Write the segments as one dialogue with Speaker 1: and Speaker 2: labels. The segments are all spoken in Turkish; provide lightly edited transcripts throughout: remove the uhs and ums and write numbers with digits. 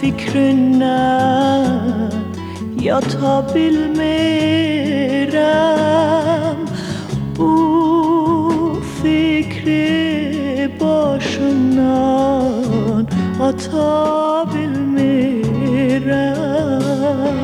Speaker 1: fikrindən yata bilmirəm. Bu fikri başımdan ata bilmirəm.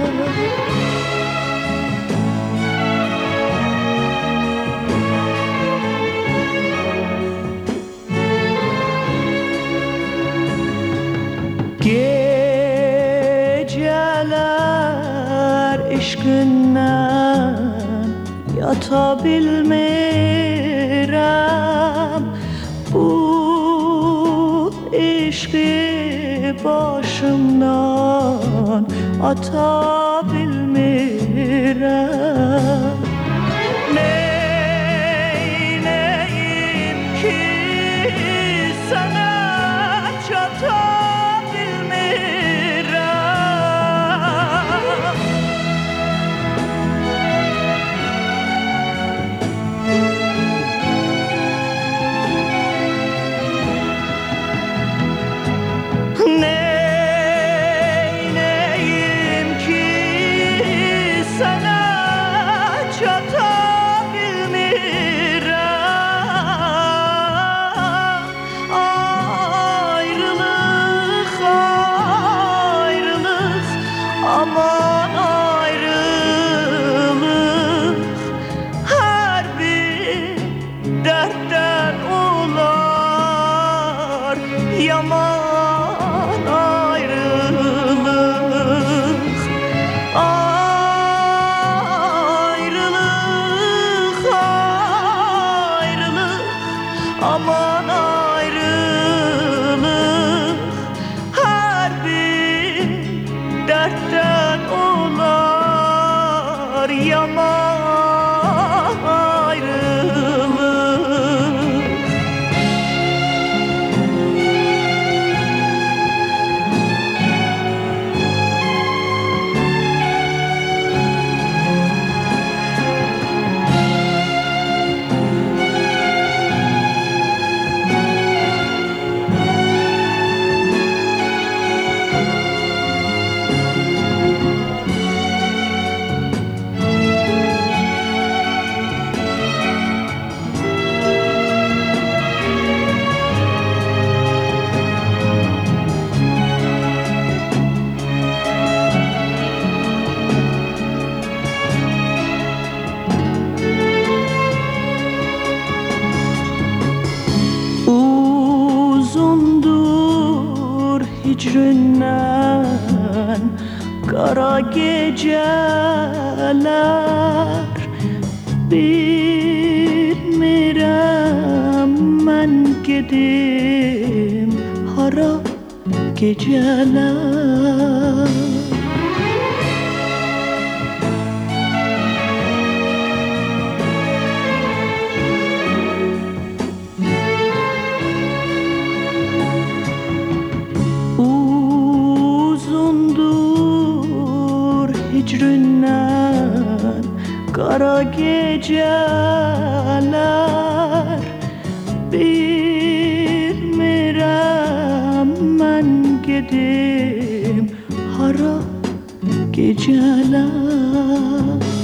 Speaker 1: Geceler eşqindən yata bilmirəm. Bu eşqi başımdan ata bilmirəm. Neyneyim ki sana çata neyneyim ki sana çata bilmirəm. Ayrılık, ayrılık, aman ayrılık. Her bir dertten olar yaman. Aman ayrılık, her bir dertten olar yaman ayrılık. Uzundur hicrindən qara geceler. Bilmirəm mən gedim hara geceler. Hicrindən qara geceler. Bilmirəm mən gedim hara geceler.